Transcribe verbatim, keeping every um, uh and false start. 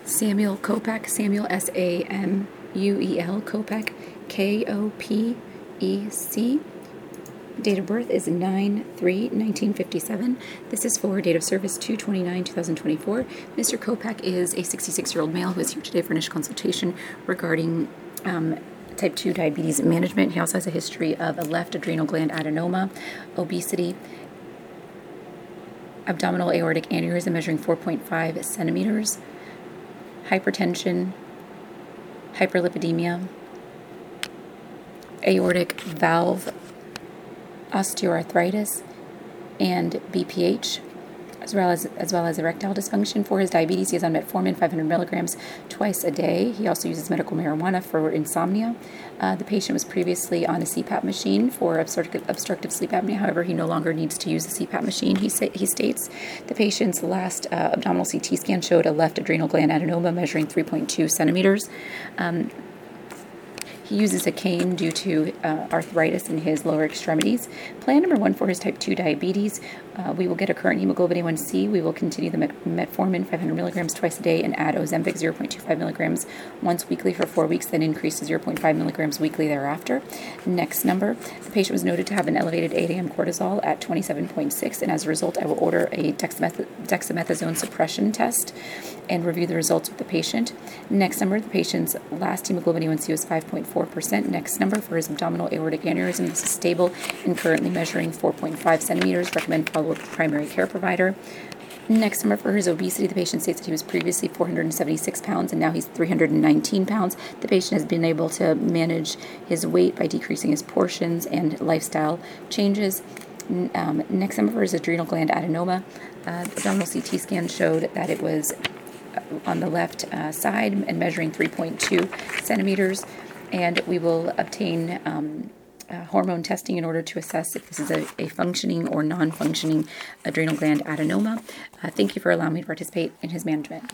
Samuel Kopak, Samuel S A M U E L, Kopak, K O P E C. Date of birth is nine three nineteen fifty-seven. This is for date of service two twenty-nine two thousand twenty-four. Mister Kopak is a sixty-six-year-old male who is here today for initial consultation regarding um, type two diabetes management. He also has a history of a left adrenal gland adenoma, obesity, abdominal aortic aneurysm measuring four point five centimeters, hypertension, hyperlipidemia, aortic valve osteoarthritis, and B P H, as well as as well as erectile dysfunction. For his diabetes, he is on metformin five hundred milligrams twice a day. He also uses medical marijuana for insomnia. Uh, the patient was previously on a C PAP machine for obstructive, obstructive sleep apnea. However, he no longer needs to use the C PAP machine. He say, he states the patient's last uh, abdominal C T scan showed a left adrenal gland adenoma measuring three point two centimeters. Um, He uses a cane due to uh, arthritis in his lower extremities. Plan number one for his type two diabetes. Uh, we will get a current hemoglobin A one C. We will continue the met metformin five hundred milligrams twice a day and add Ozempic zero point two five milligrams once weekly for four weeks, then increase to zero point five milligrams weekly thereafter. Next number. The patient was noted to have an elevated eight A M cortisol at twenty-seven point six, and as a result, I will order a dexameth dexamethasone suppression test and review the results with the patient. Next number. The patient's last hemoglobin A one C was five point four percent. Next number for his abdominal aortic aneurysm. This is stable and currently measuring four point five centimeters. Recommend follow up with primary care provider. Next number for his obesity. The patient states that he was previously four hundred seventy-six pounds and now he's three hundred nineteen pounds. The patient has been able to manage his weight by decreasing his portions and lifestyle changes. Um, next number for his adrenal gland adenoma. Uh, the abdominal C T scan showed that it was on the left uh, side and measuring three point two centimeters. And we will obtain um, uh, hormone testing in order to assess if this is a, a functioning or non-functioning adrenal gland adenoma. Uh, thank you for allowing me to participate in his management.